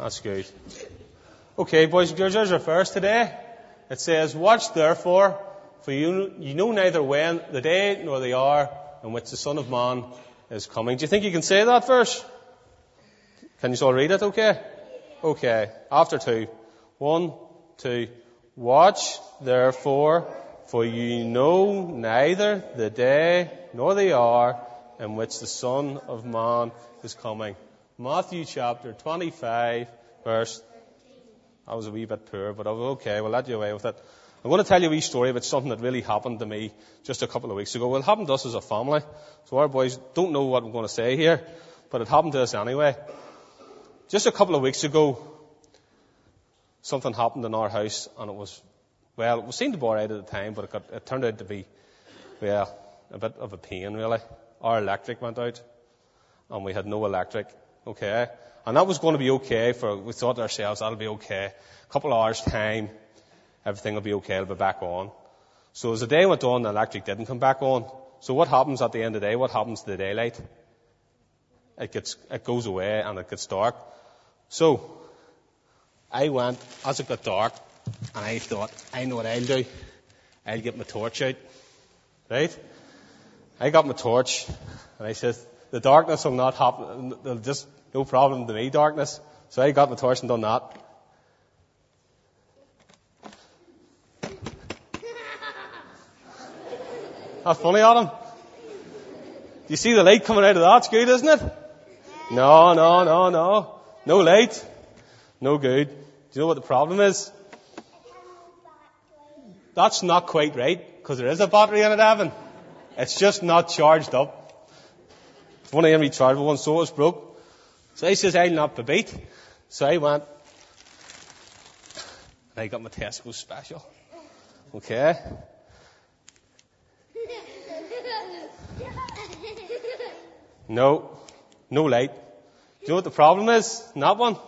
That's good. Okay, boys and girls, there's our verse today. It says, "Watch therefore, for you know neither when the day nor the hour in which the Son of Man is coming." Do you think you can say that verse? Can you all read it okay? Okay, after two. 1, 2. "Watch therefore, for you know neither the day nor the hour in which the Son of Man is coming." Matthew chapter 25, verse... I was a wee bit poor, but I was okay. We'll let you away with it. I'm going to tell you a wee story about something that really happened to me just a couple of weeks ago. Well, it happened to us as a family. So our boys don't know what I'm going to say here, but it happened to us anyway. Just a couple of weeks ago, something happened in our house, and it seemed to be all right at the time, but it turned out to be, a bit of a pain, really. Our electric went out, and we had no electric. Okay? And that was going to be okay we thought to ourselves, that'll be okay. A couple of hours time, everything will be okay, it'll be back on. So as the day went on, the electric didn't come back on. So what happens at the end of the day? What happens to the daylight? It goes away and it gets dark. So, I went, as it got dark, and I thought, I know what I'll do. I'll get my torch out. Right? I got my torch, and I said, the darkness will not happen, there'll just, no problem to me, darkness. So I got my torch and done that. That's funny, Adam. Do you see the light coming out of that? It's good, isn't it? No. No light. No good. Do you know what the problem is? That's not quite right, because there is a battery in it, Evan. It's just not charged up. It's one of them rechargeable ones, so it's broke. So I says, I'll not be beat. So I went, and I got my Tesco special. Okay? No light. Do you know what the problem is in that one?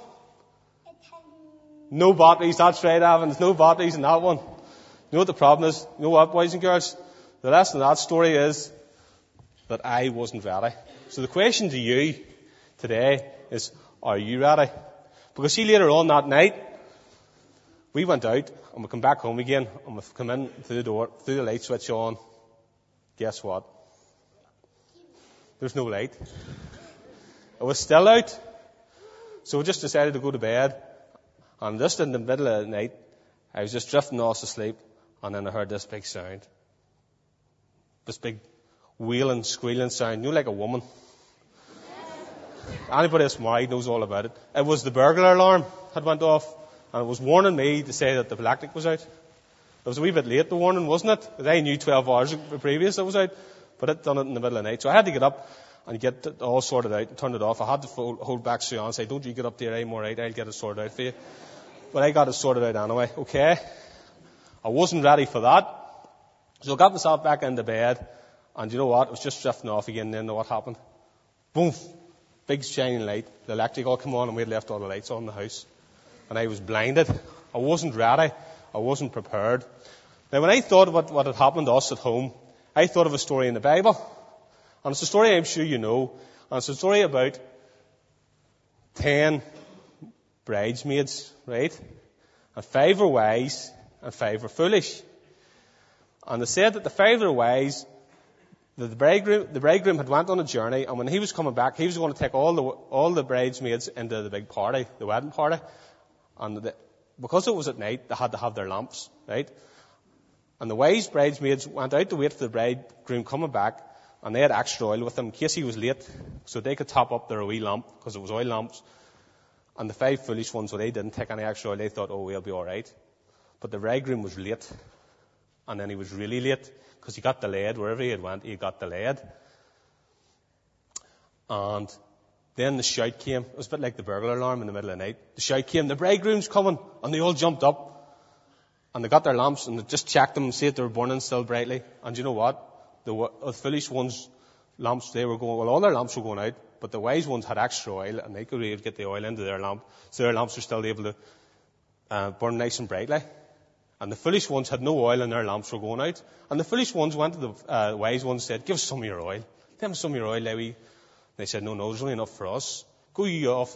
No batteries, that's right, Evan. There's no batteries in that one. You know what the problem is? You know what, boys and girls? The lesson of that story is that I wasn't ready. So the question to you today is, are you ready? Because see, later on that night, we went out and we come back home again and we've come in through the door, through the light switch on. Guess what? There's no light. It was still out. So we just decided to go to bed. And just in the middle of the night, I was just drifting off to sleep, and then I heard this big sound. This big wailing, squealing sound. You know, like a woman. Anybody that's married knows all about it. It was the burglar alarm had went off, and it was warning me to say that the electric was out. It was a wee bit late, the warning, wasn't it? Because I knew 12 hours previous it was out, but it done it in the middle of the night. So I had to get up and get it all sorted out and turn it off. I had to hold back Sue and say, don't you get up there, I'm alright, I'll get it sorted out for you. But I got it sorted out anyway, okay? I wasn't ready for that. So I got myself back into bed, and you know what? It was just drifting off again, and then what happened? Boom! Big shining light. The electric all come on, and we had left all the lights on in the house. And I was blinded. I wasn't ready. I wasn't prepared. Now when I thought of what had happened to us at home, I thought of a story in the Bible. And it's a story I'm sure you know. And it's a story about 10 bridesmaids, right? And 5 were wise and 5 were foolish. And they said that the 5 that were wise, the bridegroom had went on a journey, and when he was coming back, he was going to take all the bridesmaids into the big party, the wedding party. And because it was at night, they had to have their lamps, right? And the wise bridesmaids went out to wait for the bridegroom coming back, and they had extra oil with them in case he was late, so they could top up their wee lamp, because it was oil lamps. And the 5 foolish ones, they didn't take any extra oil. They thought, we'll be all right. But the bridegroom was late. And then he was really late, because he got delayed. Wherever he had went, he got delayed. And then the shout came. It was a bit like the burglar alarm in the middle of the night. The shout came, the bridegroom's coming. And they all jumped up. And they got their lamps, and they just checked them and see if they were burning still brightly. And you know what? The foolish ones' lamps, all their lamps were going out. But the wise ones had extra oil, and they could really get the oil into their lamp, so their lamps were still able to burn nice and brightly. And the foolish ones had no oil, and their lamps were going out. And the foolish ones went to the wise ones and said, give us some of your oil. Give us some of your oil, Lewy. They said, no, there's only enough for us. Go you off and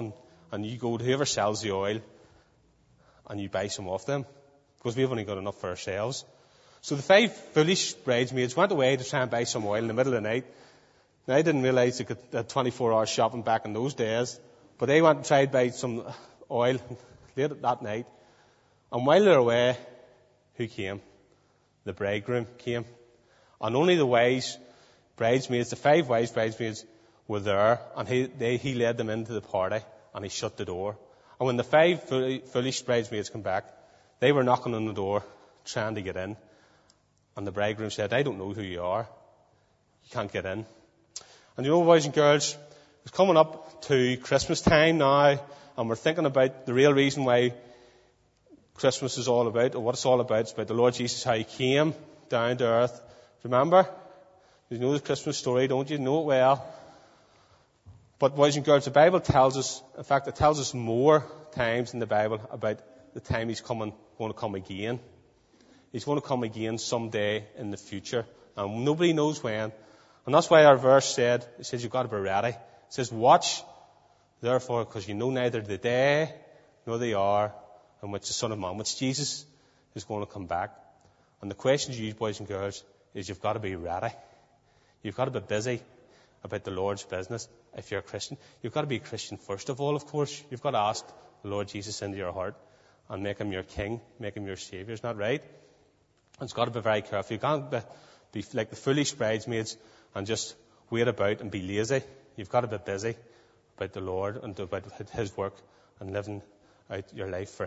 and you go to whoever sells the oil and you buy some off them, because we've only got enough for ourselves. So the 5 foolish bridesmaids went away to try and buy some oil in the middle of the night. Now, I didn't realise they could 24 hours shopping back in those days, but they went and tried to buy some oil late that night. And while they were away, who came? The bridegroom came. And only the wise bridesmaids, the 5 wise bridesmaids, were there, and he led them into the party, and he shut the door. And when the 5 foolish bridesmaids came back, they were knocking on the door, trying to get in. And the bridegroom said, I don't know who you are. You can't get in. And you know, boys and girls, it's coming up to Christmas time now, and we're thinking about the real reason why Christmas is all about, or what it's all about. It's about the Lord Jesus, how he came down to earth. Remember? You know the Christmas story, don't you? Know it well. But boys and girls, the Bible tells us, in fact, it tells us more times in the Bible about the time he's going to come again. He's going to come again someday in the future, and nobody knows when. And that's why our verse says you've got to be ready. It says, watch, therefore, because you know neither the day nor the hour in which the Son of Man, which Jesus, is going to come back. And the question to you, boys and girls, is you've got to be ready. You've got to be busy about the Lord's business if you're a Christian. You've got to be a Christian first of all, of course. You've got to ask the Lord Jesus into your heart and make him your King, make him your Saviour. Isn't that right? And it's got to be very careful. You can't be like the foolish bridesmaids and just wait about and be lazy. You've got to be busy about the Lord and about his work and living out your life for